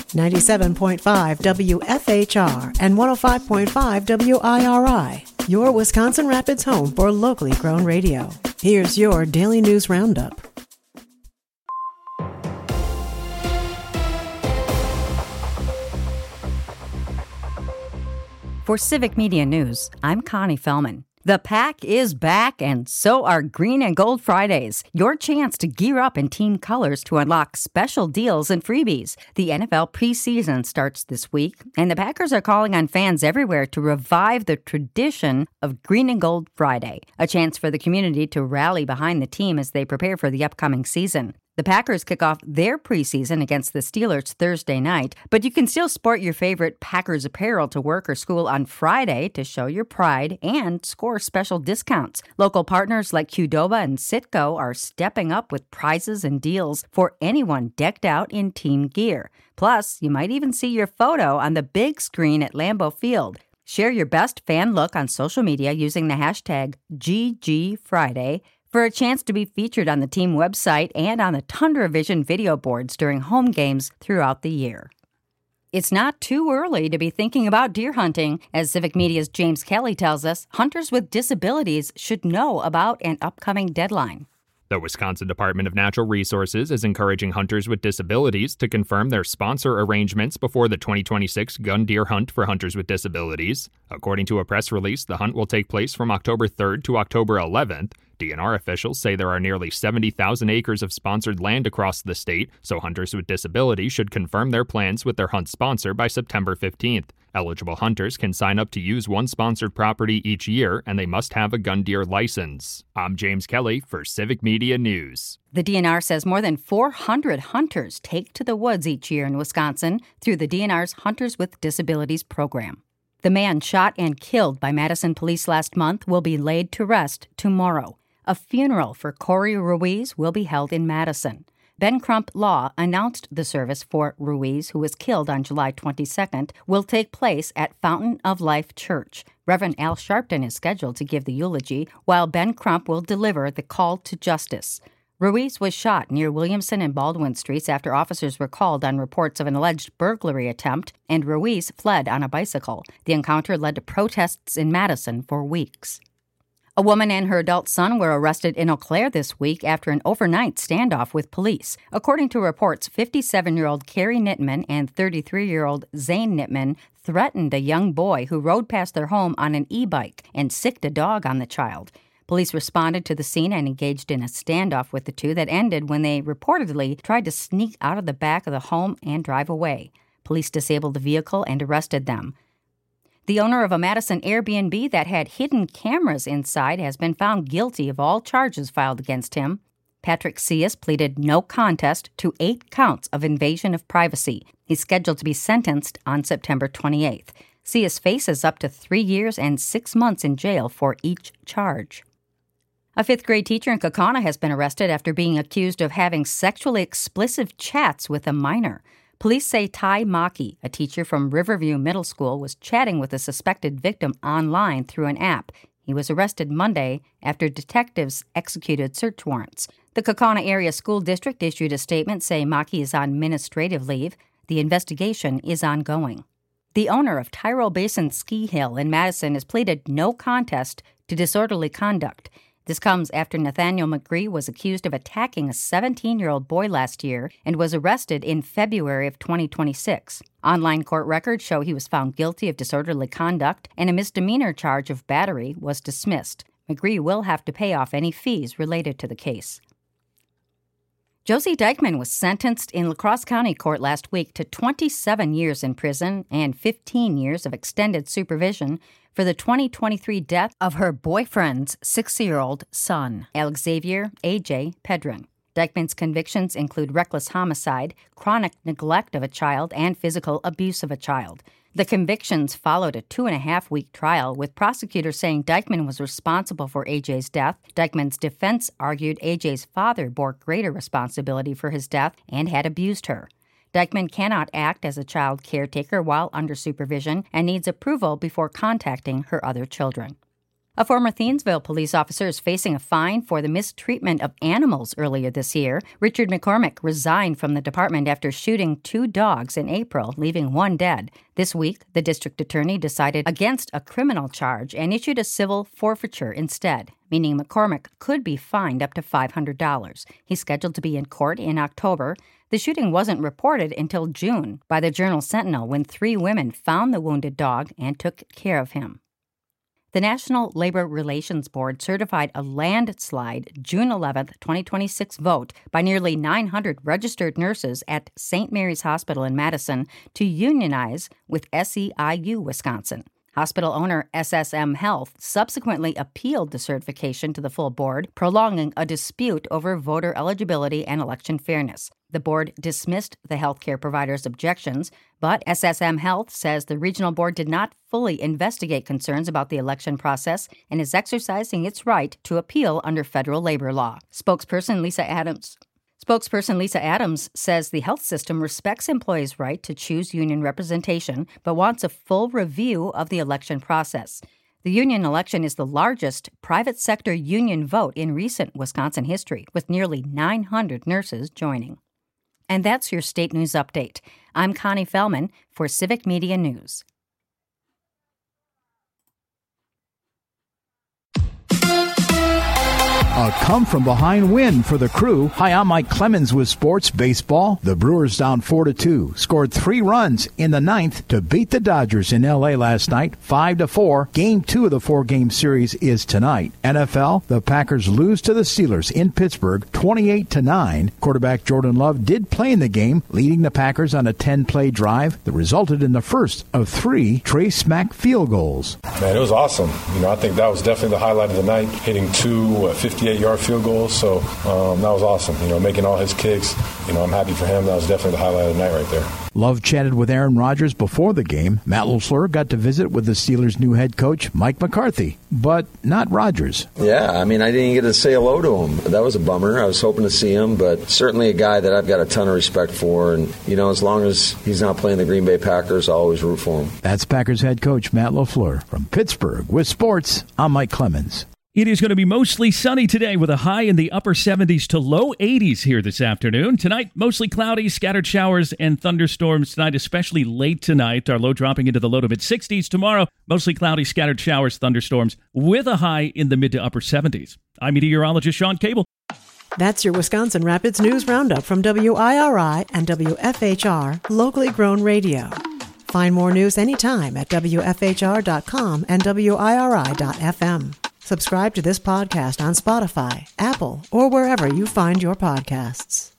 97.5 WFHR and 105.5 WIRI, your Wisconsin Rapids home for locally grown radio. Here's your Daily News Roundup. For Civic Media News, I'm Connie Fellman. The Pack is back, and so are Green and Gold Fridays, your chance to gear up in team colors to unlock special deals and freebies. The NFL preseason starts this week, and the Packers are calling on fans everywhere to revive the tradition of Green and Gold Friday, a chance for the community to rally behind the team as they prepare for the upcoming season. The Packers kick off their preseason against the Steelers Thursday night, but you can still sport your favorite Packers apparel to work or school on Friday to show your pride and score special discounts. Local partners like Qdoba and Citgo are stepping up with prizes and deals for anyone decked out in team gear. Plus, you might even see your photo on the big screen at Lambeau Field. Share your best fan look on social media using the hashtag GGFriday for a chance to be featured on the team website and on the Tundra Vision video boards during home games throughout the year. It's not too early to be thinking about deer hunting. As Civic Media's James Kelly tells us, hunters with disabilities should know about an upcoming deadline. The Wisconsin Department of Natural Resources is encouraging hunters with disabilities to confirm their sponsor arrangements before the 2026 gun deer hunt for hunters with disabilities. According to a press release, the hunt will take place from October 3rd to October 11th. DNR officials say there are nearly 70,000 acres of sponsored land across the state, so hunters with disabilities should confirm their plans with their hunt sponsor by September 15th. Eligible hunters can sign up to use one sponsored property each year, and they must have a gun deer license. I'm James Kelly for Civic Media News. The DNR says more than 400 hunters take to the woods each year in Wisconsin through the DNR's Hunters with Disabilities program. The man shot and killed by Madison police last month will be laid to rest tomorrow. A funeral for Corey Ruiz will be held in Madison. Ben Crump Law announced the service for Ruiz, who was killed on July 22nd, will take place at Fountain of Life Church. Reverend Al Sharpton is scheduled to give the eulogy, while Ben Crump will deliver the call to justice. Ruiz was shot near Williamson and Baldwin Streets after officers were called on reports of an alleged burglary attempt, and Ruiz fled on a bicycle. The encounter led to protests in Madison for weeks. A woman and her adult son were arrested in Eau Claire this week after an overnight standoff with police. According to reports, 57-year-old Carrie Nittman and 33-year-old Zane Nittman threatened a young boy who rode past their home on an e-bike and sicked a dog on the child. Police responded to the scene and engaged in a standoff with the two that ended when they reportedly tried to sneak out of the back of the home and drive away. Police disabled the vehicle and arrested them. The owner of a Madison Airbnb that had hidden cameras inside has been found guilty of all charges filed against him. Patrick Cius pleaded no contest to 8 counts of invasion of privacy. He's scheduled to be sentenced on September 28th. Cius faces up to 3 years and 6 months in jail for each charge. A 5th-grade teacher in Kaukauna has been arrested after being accused of having sexually explicit chats with a minor. Police say Ty Maki, a teacher from Riverview Middle School, was chatting with a suspected victim online through an app. He was arrested Monday after detectives executed search warrants. The Kaukauna Area School District issued a statement saying Maki is on administrative leave. The investigation is ongoing. The owner of Tyrol Basin Ski Hill in Madison has pleaded no contest to disorderly conduct. This comes after Nathaniel McGree was accused of attacking a 17-year-old boy last year and was arrested in February of 2026. Online court records show he was found guilty of disorderly conduct, and a misdemeanor charge of battery was dismissed. McGree will have to pay off any fees related to the case. Josie Dykman was sentenced in La Crosse County Court last week to 27 years in prison and 15 years of extended supervision for the 2023 death of her boyfriend's 6-year-old son, Alexavier A.J. Pedron. Dykman's convictions include reckless homicide, chronic neglect of a child, and physical abuse of a child. The convictions followed a 2.5-week trial, with prosecutors saying Dykman was responsible for A.J.'s death. Dykman's defense argued A.J.'s father bore greater responsibility for his death and had abused her. Dykman cannot act as a child caretaker while under supervision and needs approval before contacting her other children. A former Thiensville police officer is facing a fine for the mistreatment of animals earlier this year. Richard McCormick resigned from the department after shooting 2 dogs in April, leaving 1 dead. This week, the district attorney decided against a criminal charge and issued a civil forfeiture instead, meaning McCormick could be fined up to $500. He's scheduled to be in court in October. The shooting wasn't reported until June by the Journal-Sentinel when 3 women found the wounded dog and took care of him. The National Labor Relations Board certified a landslide June 11, 2026 vote by nearly 900 registered nurses at St. Mary's Hospital in Madison to unionize with SEIU Wisconsin. Hospital owner SSM Health subsequently appealed the certification to the full board, prolonging a dispute over voter eligibility and election fairness. The board dismissed the healthcare provider's objections, but SSM Health says the regional board did not fully investigate concerns about the election process and is exercising its right to appeal under federal labor law. Spokesperson Lisa Adams says the health system respects employees' right to choose union representation, but wants a full review of the election process. The union election is the largest private sector union vote in recent Wisconsin history, with nearly 900 nurses joining. And that's your state news update. I'm Connie Fellman for Civic Media News. A come-from-behind win for the Crew. Hi, I'm Mike Clemens with Sports Baseball. The Brewers down 4-2, scored 3 runs in the 9th to beat the Dodgers in L.A. last night, 5-4. Game 2 of the 4-game series is tonight. NFL, the Packers lose to the Steelers in Pittsburgh, 28-9. Quarterback Jordan Love did play in the game, leading the Packers on a 10-play drive that resulted in the first of 3 Trey Smack field goals. Man, it was awesome. I think that was definitely the highlight of the night, hitting 2 58-yard field goals. So that was awesome. Making all his kicks. I'm happy for him. That was definitely the highlight of the night right there. Love chatted with Aaron Rodgers before the game. Matt LaFleur got to visit with the Steelers' new head coach, Mike McCarthy, but not Rodgers. Yeah, I didn't get to say hello to him. That was a bummer. I was hoping to see him, but certainly a guy that I've got a ton of respect for. And, as long as he's not playing the Green Bay Packers, I'll always root for him. That's Packers head coach Matt LaFleur. From Pittsburgh with sports, I'm Mike Clemens. It is going to be mostly sunny today with a high in the upper 70s to low 80s here this afternoon. Tonight, mostly cloudy, scattered showers and thunderstorms tonight, especially late tonight. Our low dropping into the low to mid 60s. Tomorrow, mostly cloudy, scattered showers, thunderstorms with a high in the mid to upper 70s. I'm meteorologist Sean Cable. That's your Wisconsin Rapids News Roundup from WIRI and WFHR, locally grown radio. Find more news anytime at WFHR.com and WIRI.FM. Subscribe to this podcast on Spotify, Apple, or wherever you find your podcasts.